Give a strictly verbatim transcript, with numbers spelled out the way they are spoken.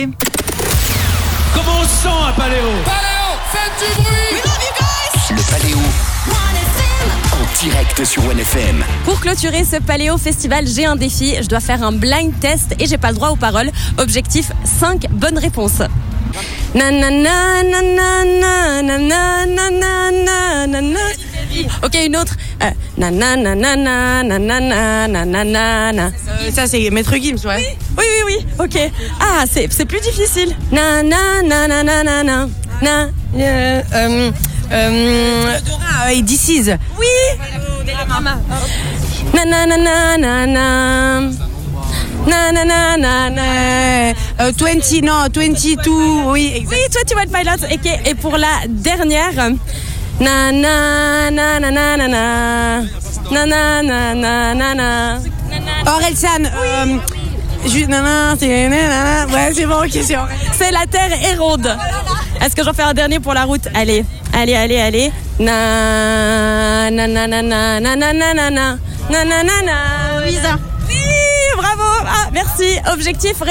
Comment on se sent à Paléo? Paléo, faites du bruit. We love you guys. Le Paléo en direct sur One F M. Pour clôturer ce Paléo Festival, j'ai un défi. Je dois faire un blind test et j'ai pas le droit aux paroles. Objectif, cinq bonnes réponses. Na na na na na na na na na na na na. Ok, une autre. Euh, na na na na na na na na na na na na. Euh, ça, c'est Maître Gims, ouais. Oui, oui, oui, ok. Ah, c'est, c'est plus difficile. Na na na na na na na na. Euh, euh, euh, Dora et This Is. Oui. Na na na na na na. Na na na na na. Euh, vingt, non, vingt-deux, oui, exact. Oui, toi tu vois le pilot. Ok, et pour la dernière. Na na na na na na na. Na na na na na na. Orelsan. Euh, ju- nana, c'est nana. Ouais, c'est bon, ok, c'est bon. C'est la terre est ronde. Est-ce que j'en fais un dernier pour la route? Allez, allez, allez, allez. Na na na na na na na na na na na na na na. Lisa. Oui, bravo. Ah, merci. Objectif